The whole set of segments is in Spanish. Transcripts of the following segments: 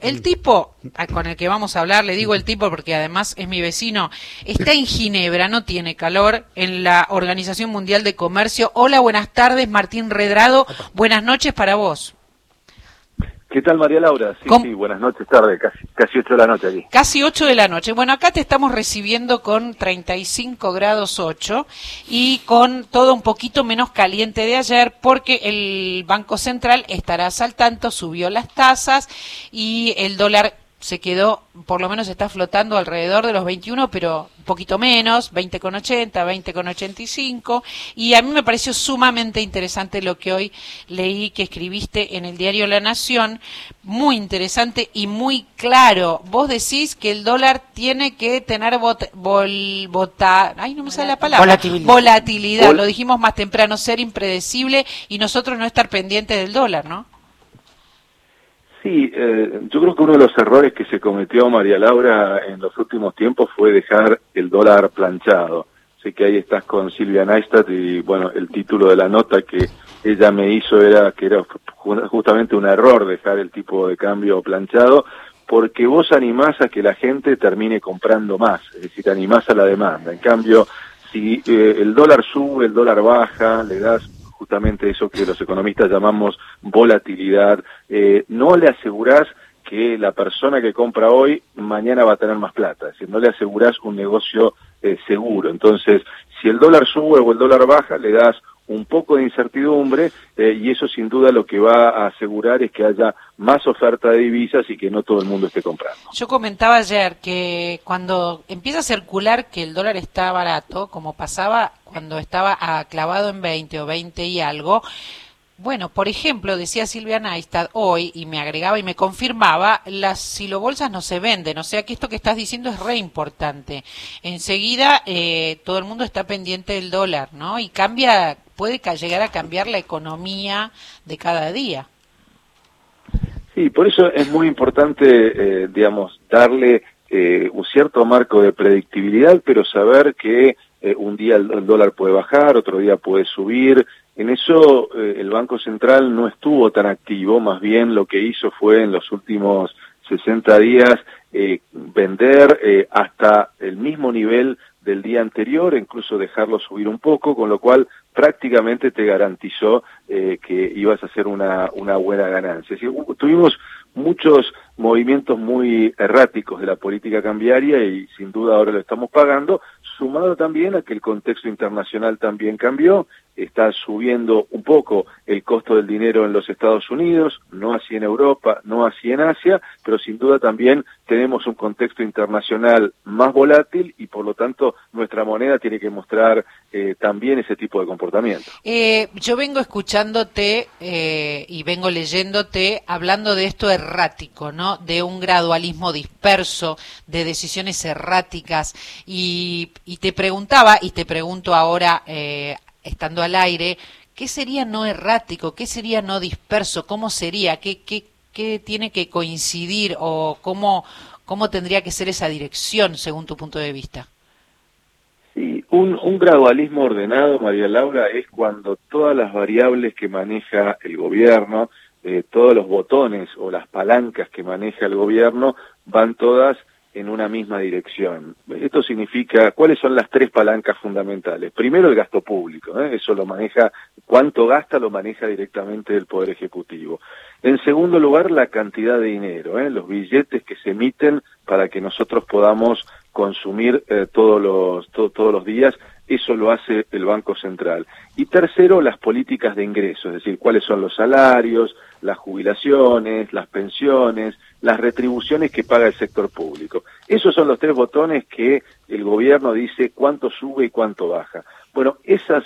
El tipo con el que vamos a hablar, le digo el tipo porque además es mi vecino, está en Ginebra, no tiene calor, en la Organización Mundial de Comercio. Hola, buenas tardes, Martín Redrado, buenas noches para vos. ¿Qué tal, María Laura? Sí, buenas noches, tarde, casi 8 de la noche aquí. Casi 8 de la noche. Bueno, acá te estamos recibiendo con 35 grados 8 y con todo un poquito menos caliente de ayer porque el Banco Central, estarás al tanto, subió las tasas y el dólar se quedó, por lo menos está flotando alrededor de los 21, pero un poquito menos, 20,80, 20,85, y a mí me pareció sumamente interesante lo que hoy leí que escribiste en el diario La Nación, muy interesante y muy claro. Vos decís que el dólar tiene que tener volatilidad, lo dijimos más temprano, ser impredecible y nosotros no estar pendientes del dólar, ¿no? Sí, yo creo que uno de los errores que se cometió, María Laura, en los últimos tiempos fue dejar el dólar planchado. Sé que ahí estás con Silvia Neistat y, bueno, el título de la nota que ella me hizo era que era justamente un error dejar el tipo de cambio planchado, porque vos animás a que la gente termine comprando más, es decir, animás a la demanda. En cambio, si el dólar sube, el dólar baja, le das justamente eso que los economistas llamamos volatilidad, no le asegurás que la persona que compra hoy mañana va a tener más plata, es decir, no le asegurás un negocio seguro. Entonces, si el dólar sube o el dólar baja, le das un poco de incertidumbre y eso sin duda lo que va a asegurar es que haya más oferta de divisas y que no todo el mundo esté comprando. Yo comentaba ayer que cuando empieza a circular que el dólar está barato, como pasaba cuando estaba clavado en 20 o 20 y algo, bueno, por ejemplo, decía Silvia Neistat hoy, y me agregaba y me confirmaba, las silobolsas no se venden, o sea que esto que estás diciendo es re importante. Enseguida todo el mundo está pendiente del dólar, ¿no? Y puede llegar a cambiar la economía de cada día. Sí, por eso es muy importante, darle un cierto marco de predictibilidad, pero saber que un día el dólar puede bajar, otro día puede subir. En eso el Banco Central no estuvo tan activo, más bien lo que hizo fue en los últimos 60 días vender hasta el mismo nivel del día anterior, incluso dejarlo subir un poco, con lo cual prácticamente te garantizó que ibas a hacer una buena ganancia. Es decir, tuvimos muchos movimientos muy erráticos de la política cambiaria y sin duda ahora lo estamos pagando, sumado también a que el contexto internacional también cambió, está subiendo un poco el costo del dinero en los Estados Unidos, no así en Europa, no así en Asia, pero sin duda también tenemos un contexto internacional más volátil y por lo tanto nuestra moneda tiene que mostrar también ese tipo de comportamiento. Yo vengo escuchándote y vengo leyéndote hablando de esto errático, ¿no? De un gradualismo disperso, de decisiones erráticas y te preguntaba y te pregunto ahora estando al aire, ¿qué sería no errático? ¿Qué sería no disperso? ¿Cómo sería? ¿Qué tiene que coincidir o cómo tendría que ser esa dirección según tu punto de vista? Sí, un gradualismo ordenado, María Laura, es cuando todas las variables que maneja el gobierno, todos los botones o las palancas que maneja el gobierno, van todas en una misma dirección. Esto significa, ¿cuáles son las tres palancas fundamentales? Primero, el gasto público, eso lo maneja, cuánto gasta lo maneja directamente el Poder Ejecutivo. En segundo lugar, la cantidad de dinero, los billetes que se emiten para que nosotros podamos consumir todos los días, eso lo hace el Banco Central. Y tercero, las políticas de ingresos, es decir, cuáles son los salarios, las jubilaciones, las pensiones, las retribuciones que paga el sector público. Esos son los tres botones que el gobierno dice cuánto sube y cuánto baja. Bueno, esas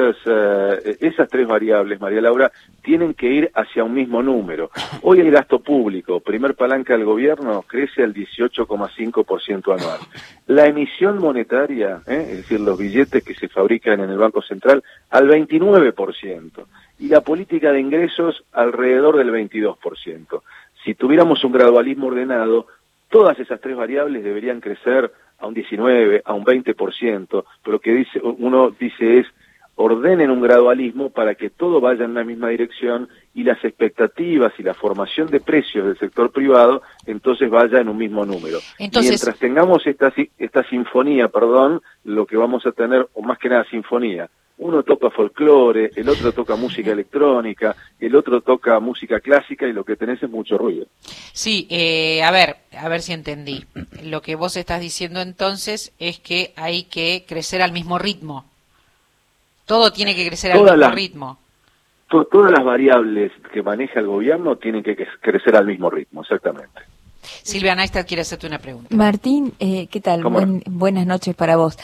tres variables, María Laura, tienen que ir hacia un mismo número. Hoy el gasto público, primer palanca del gobierno, crece al 18,5% anual. La emisión monetaria, es decir, los billetes que se fabrican en el Banco Central, al 29%. Y la política de ingresos alrededor del 22%. Si tuviéramos un gradualismo ordenado, todas esas tres variables deberían crecer a un 19, a un 20%, pero lo que uno dice es, ordenen un gradualismo para que todo vaya en una misma dirección y las expectativas y la formación de precios del sector privado entonces vaya en un mismo número. Entonces, mientras tengamos esta sinfonía, lo que vamos a tener, o más que nada sinfonía, uno toca folclore, el otro toca música electrónica, el otro toca música clásica y lo que tenés es mucho ruido. Sí, a ver si entendí. Lo que vos estás diciendo entonces es que hay que crecer al mismo ritmo. Todo tiene que crecer al mismo ritmo. Todas las variables que maneja el gobierno tienen que crecer al mismo ritmo, exactamente. Silvia Neistat quiere hacerte una pregunta. Martín, ¿qué tal? Buenas noches para vos.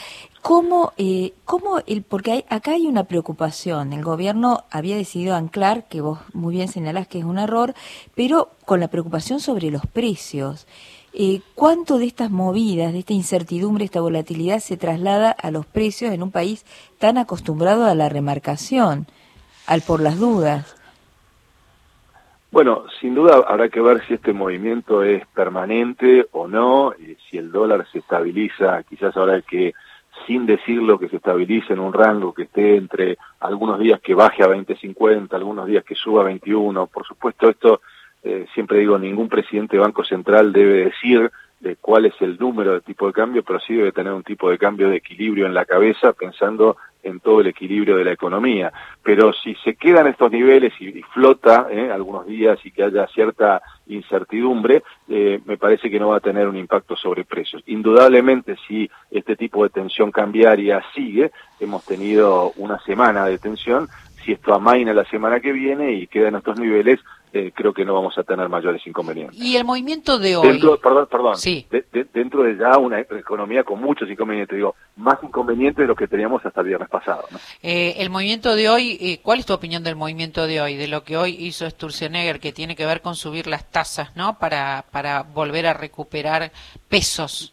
Porque acá hay una preocupación. El gobierno había decidido anclar, que vos muy bien señalás que es un error, pero con la preocupación sobre los precios. ¿Cuánto de estas movidas, de esta incertidumbre, esta volatilidad se traslada a los precios en un país tan acostumbrado a la remarcación, al por las dudas? Bueno, sin duda habrá que ver si este movimiento es permanente o no, si el dólar se estabiliza, quizás habrá que, sin decirlo, que se estabilice en un rango que esté entre algunos días que baje a 20.50, algunos días que suba a 21. Por supuesto, esto, siempre digo, ningún presidente de Banco Central debe decir cuál es el número de tipo de cambio, pero sí debe tener un tipo de cambio de equilibrio en la cabeza, pensando en todo el equilibrio de la economía. Pero si se quedan estos niveles y flota algunos días y que haya cierta incertidumbre, me parece que no va a tener un impacto sobre precios. Indudablemente, si este tipo de tensión cambiaria sigue, hemos tenido una semana de tensión, si esto amaina la semana que viene y queda en estos niveles, creo que no vamos a tener mayores inconvenientes. Y el movimiento de hoy... Perdón. Sí. Dentro de ya una economía con muchos inconvenientes, digo, más inconvenientes de los que teníamos hasta el viernes pasado, ¿no? El movimiento de hoy, ¿cuál es tu opinión del movimiento de hoy? De lo que hoy hizo Sturzenegger, que tiene que ver con subir las tasas, ¿no? Para volver a recuperar pesos.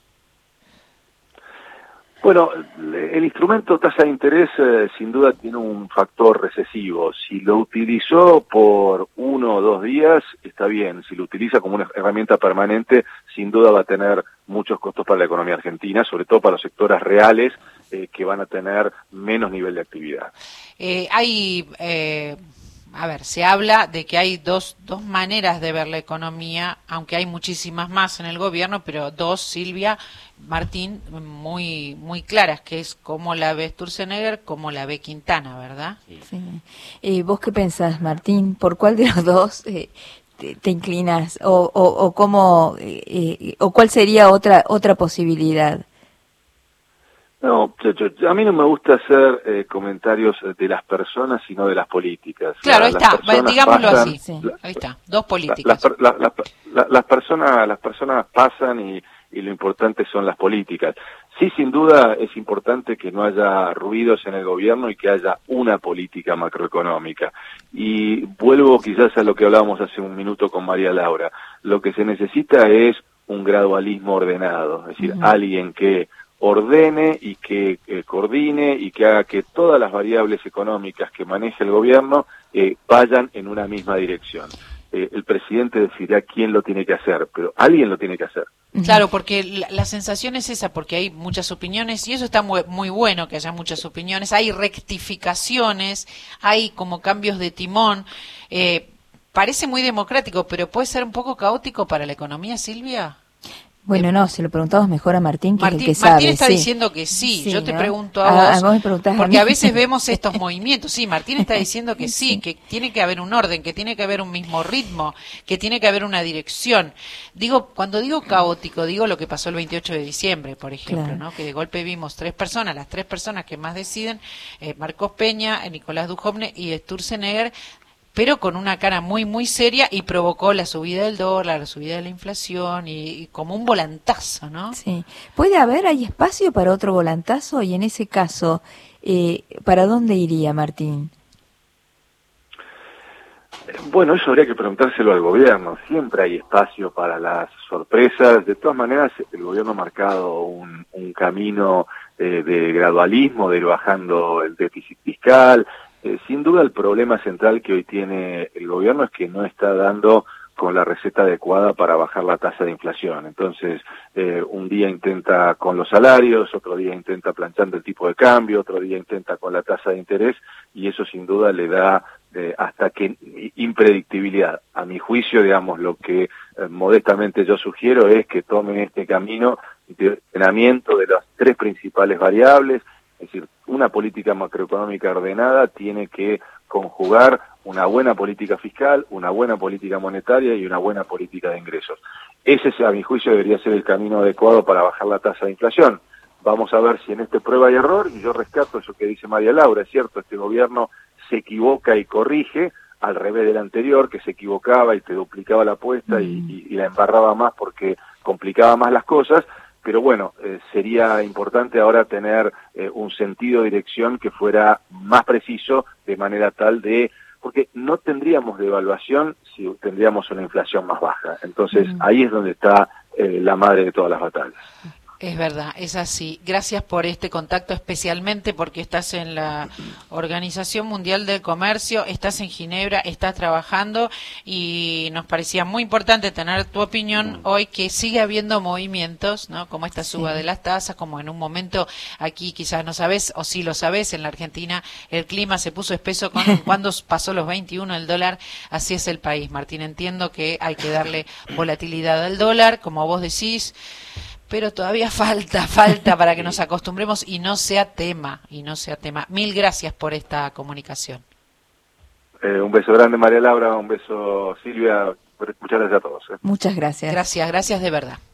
Bueno, el instrumento tasa de interés sin duda tiene un factor recesivo. Si lo utilizó por 1 o 2 días, está bien. Si lo utiliza como una herramienta permanente, sin duda va a tener muchos costos para la economía argentina, sobre todo para los sectores reales que van a tener menos nivel de actividad. Se habla de que hay dos maneras de ver la economía, aunque hay muchísimas más en el gobierno, pero dos, Silvia, Martín, muy muy claras, que es cómo la ve Sturzenegger, cómo la ve Quintana, ¿verdad? Sí. ¿Vos qué pensás, Martín? ¿Por cuál de los dos te inclinas? ¿O cuál sería otra posibilidad? No, a mí no me gusta hacer comentarios de las personas, sino de las políticas. Claro, ahí está, digámoslo así. Sí. Ahí está, dos políticas. Las personas pasan y lo importante son las políticas. Sí, sin duda es importante que no haya ruidos en el gobierno y que haya una política macroeconómica. Y vuelvo quizás a lo que hablábamos hace un minuto con María Laura. Lo que se necesita es un gradualismo ordenado, es decir, alguien que ordene y que coordine y que haga que todas las variables económicas que maneje el gobierno vayan en una misma dirección. El presidente decidirá quién lo tiene que hacer, pero alguien lo tiene que hacer. Claro, porque la sensación es esa, porque hay muchas opiniones y eso está muy bueno que haya muchas opiniones, hay rectificaciones, hay como cambios de timón, parece muy democrático, pero puede ser un poco caótico para la economía, Silvia. Bueno, no, se lo preguntamos mejor a Martín, que es el que sabe. Martín está diciendo que sí, yo te pregunto a vos, porque a veces vemos estos movimientos. Sí, Martín está diciendo que sí, que tiene que haber un orden, que tiene que haber un mismo ritmo, que tiene que haber una dirección. Cuando digo caótico, digo lo que pasó el 28 de diciembre, por ejemplo, claro, ¿no? Que de golpe vimos las tres personas que más deciden, Marcos Peña, Nicolás Dujovne y Sturzenegger, pero con una cara muy, muy seria y provocó la subida del dólar, la subida de la inflación y como un volantazo, ¿no? Sí. ¿Hay espacio para otro volantazo? Y en ese caso, ¿para dónde iría, Martín? Bueno, eso habría que preguntárselo al gobierno. Siempre hay espacio para las sorpresas. De todas maneras, el gobierno ha marcado un camino de gradualismo, de ir bajando el déficit fiscal. Sin duda el problema central que hoy tiene el gobierno es que no está dando con la receta adecuada para bajar la tasa de inflación. Entonces, un día intenta con los salarios, otro día intenta planchando el tipo de cambio, otro día intenta con la tasa de interés, y eso sin duda le da hasta que impredictibilidad. A mi juicio, digamos, lo que modestamente yo sugiero es que tomen este camino de ordenamiento de las tres principales variables. Es decir, una política macroeconómica ordenada tiene que conjugar una buena política fiscal, una buena política monetaria y una buena política de ingresos. Ese, a mi juicio, debería ser el camino adecuado para bajar la tasa de inflación. Vamos a ver si en este prueba y error, y yo rescato eso que dice María Laura, es cierto, este gobierno se equivoca y corrige, al revés del anterior, que se equivocaba y te duplicaba la apuesta y la embarraba más porque complicaba más las cosas. Pero bueno, sería importante ahora tener un sentido de dirección que fuera más preciso, de manera tal de... porque no tendríamos devaluación si tendríamos una inflación más baja. Entonces, ahí es donde está la madre de todas las batallas. Es verdad, es así. Gracias por este contacto, especialmente porque estás en la Organización Mundial del Comercio, estás en Ginebra, estás trabajando, y nos parecía muy importante tener tu opinión hoy, que sigue habiendo movimientos, ¿no? Como esta suba de las tasas, como en un momento aquí quizás no sabes, o sí lo sabes, en la Argentina el clima se puso espeso cuando pasó los 21 el dólar. Así es el país, Martín. Entiendo que hay que darle volatilidad al dólar, como vos decís, pero todavía falta para que nos acostumbremos y no sea tema. Mil gracias por esta comunicación. Un beso grande, María Laura, un beso, Silvia, muchas gracias a todos. Muchas gracias. Gracias de verdad.